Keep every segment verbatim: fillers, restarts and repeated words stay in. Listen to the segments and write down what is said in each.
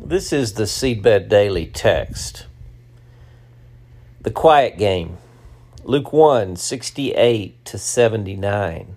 This is the Seedbed Daily text. The quiet game, Luke one, sixty-eight to seventy-nine.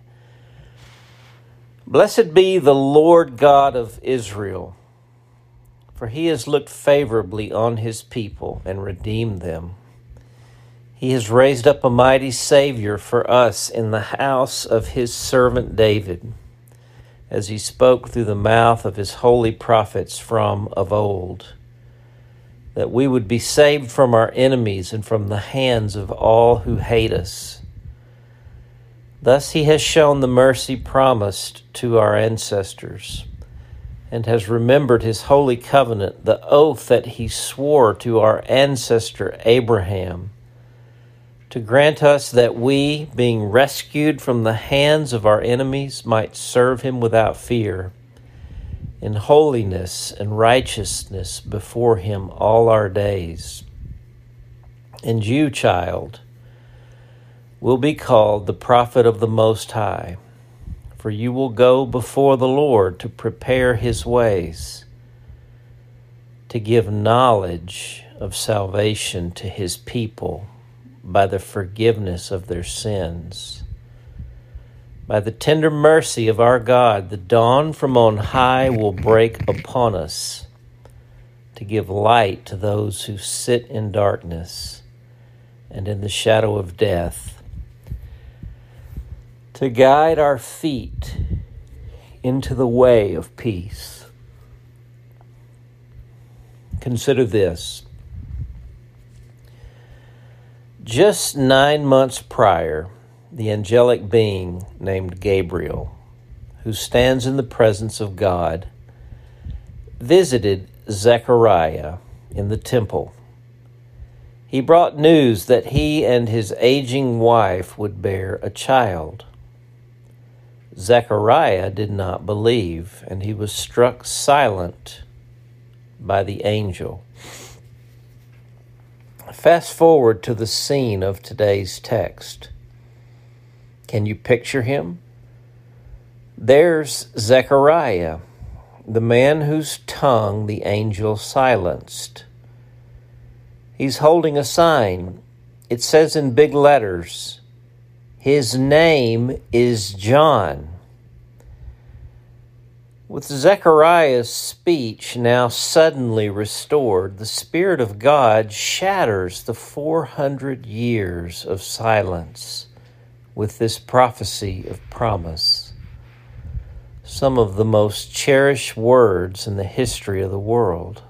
Blessed be the Lord God of Israel, for he has looked favorably on his people and redeemed them. He has raised up a mighty Savior for us in the house of his servant David, as he spoke through the mouth of his holy prophets from of old, that we would be saved from our enemies and from the hands of all who hate us. Thus he has shown the mercy promised to our ancestors, and has remembered his holy covenant, the oath that he swore to our ancestor Abraham, to grant us that we, being rescued from the hands of our enemies, might serve him without fear, in holiness and righteousness before him all our days. And you, child, will be called the prophet of the Most High, for you will go before the Lord to prepare his ways, to give knowledge of salvation to his people, by the forgiveness of their sins. By the tender mercy of our God, the dawn from on high will break upon us, to give light to those who sit in darkness and in the shadow of death, to guide our feet into the way of peace. Consider this. Just nine months prior, the angelic being named Gabriel, who stands in the presence of God, visited Zechariah in the temple. He brought news that he and his aging wife would bear a child. Zechariah did not believe, and he was struck silent by the angel. Fast forward to the scene of today's text. Can you picture him? There's Zechariah, the man whose tongue the angel silenced. He's holding a sign. It says in big letters, his name is John. With Zechariah's speech now suddenly restored, the Spirit of God shatters the four hundred years of silence with this prophecy of promise. Some of the most cherished words in the history of the world.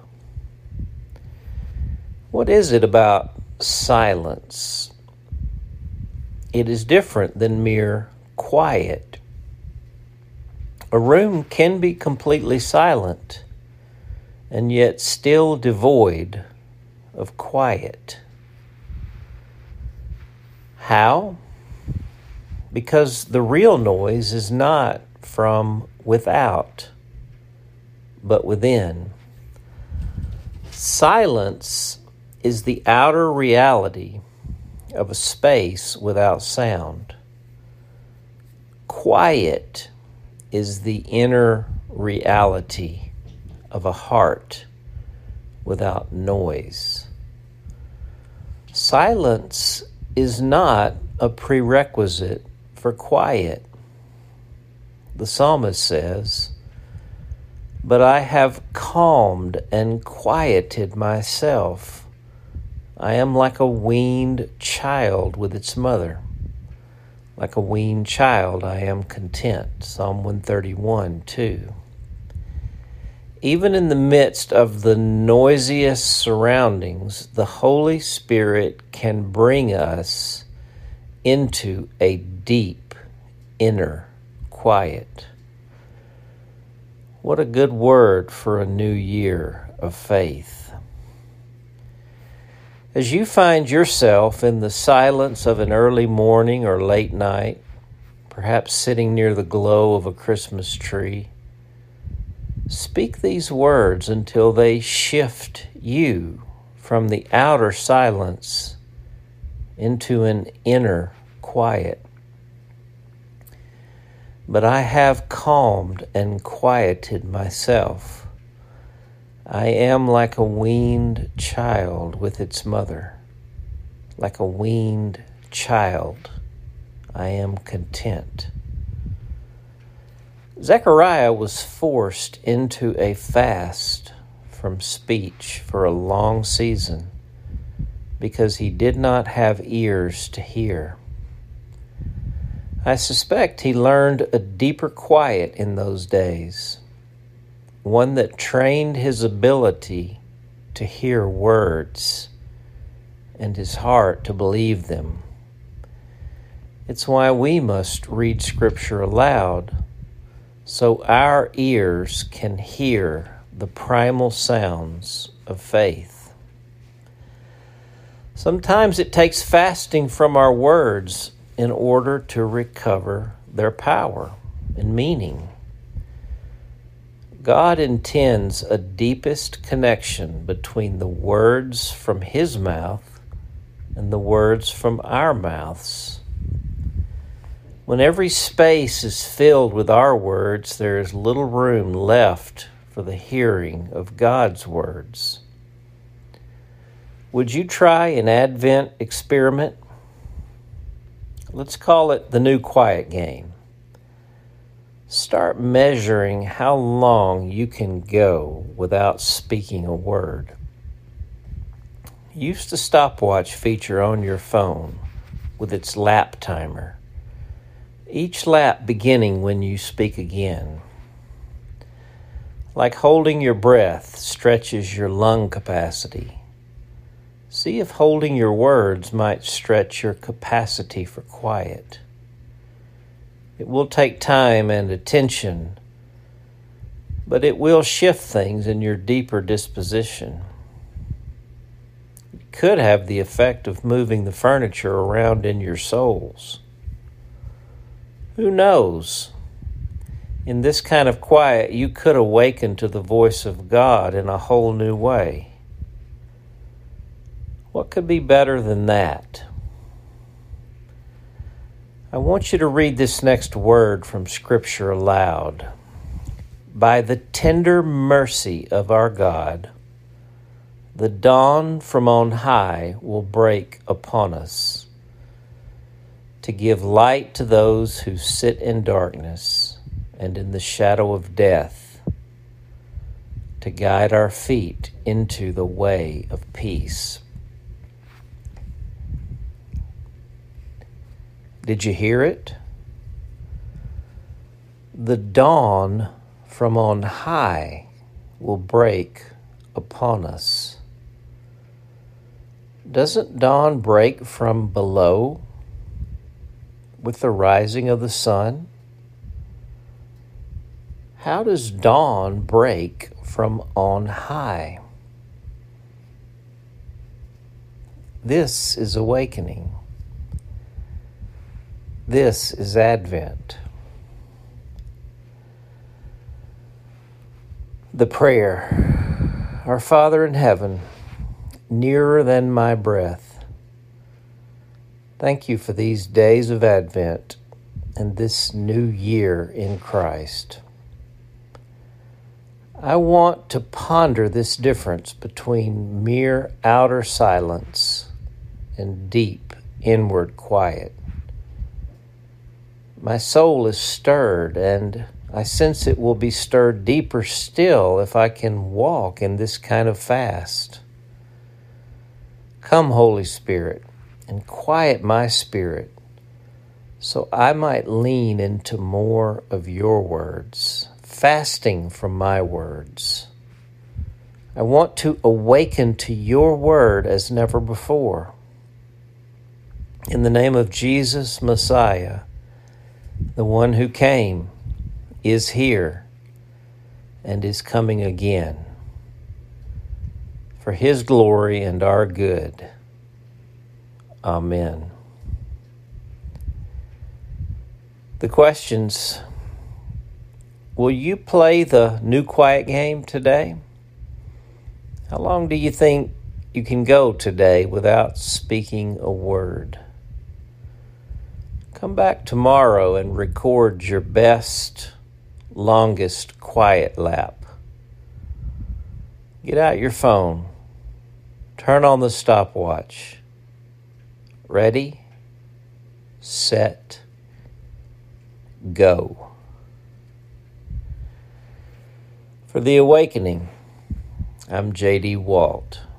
What is it about silence? It is different than mere quiet. A room can be completely silent and yet still devoid of quiet. How? Because the real noise is not from without, but within. Silence is the outer reality of a space without sound. Quiet is the inner reality of a heart without noise. Silence is not a prerequisite for quiet. The psalmist says, "But I have calmed and quieted myself. I am like a weaned child with its mother. Like a weaned child, I am content." Psalm one thirty-one, two. Even in the midst of the noisiest surroundings, the Holy Spirit can bring us into a deep inner quiet. What a good word for a new year of faith. As you find yourself in the silence of an early morning or late night, perhaps sitting near the glow of a Christmas tree, speak these words until they shift you from the outer silence into an inner quiet. But I have calmed and quieted myself. I am like a weaned child with its mother. Like a weaned child, I am content. Zechariah was forced into a fast from speech for a long season because he did not have ears to hear. I suspect he learned a deeper quiet in those days, one that trained his ability to hear words and his heart to believe them. It's why we must read Scripture aloud, so our ears can hear the primal sounds of faith. Sometimes it takes fasting from our words in order to recover their power and meaning. God intends a deepest connection between the words from His mouth and the words from our mouths. When every space is filled with our words, there is little room left for the hearing of God's words. Would you try an Advent experiment? Let's call it the new quiet game. Start measuring how long you can go without speaking a word. Use the stopwatch feature on your phone with its lap timer, each lap beginning when you speak again. Like holding your breath stretches your lung capacity. See if holding your words might stretch your capacity for quiet. It will take time and attention, but it will shift things in your deeper disposition. It could have the effect of moving the furniture around in your souls. Who knows? In this kind of quiet, you could awaken to the voice of God in a whole new way. What could be better than that? I want you to read this next word from Scripture aloud. By the tender mercy of our God, the dawn from on high will break upon us, to give light to those who sit in darkness and in the shadow of death, to guide our feet into the way of peace. Did you hear it? The dawn from on high will break upon us. Doesn't dawn break from below with the rising of the sun? How does dawn break from on high? This is awakening. This is Advent. The prayer, Our Father in heaven, nearer than my breath, thank you for these days of Advent and this new year in Christ. I want to ponder this difference between mere outer silence and deep inward quiet. My soul is stirred, and I sense it will be stirred deeper still if I can walk in this kind of fast. Come, Holy Spirit, and quiet my spirit so I might lean into more of your words, fasting from my words. I want to awaken to your word as never before. In the name of Jesus, Messiah, the one who came, is here, and is coming again, for His glory and our good. Amen. The questions: will you play the new quiet game today? How long do you think you can go today without speaking a word? Come back tomorrow and record your best, longest quiet lap. Get out your phone. Turn on the stopwatch. Ready, set, go. For The Awakening, I'm J D Walt.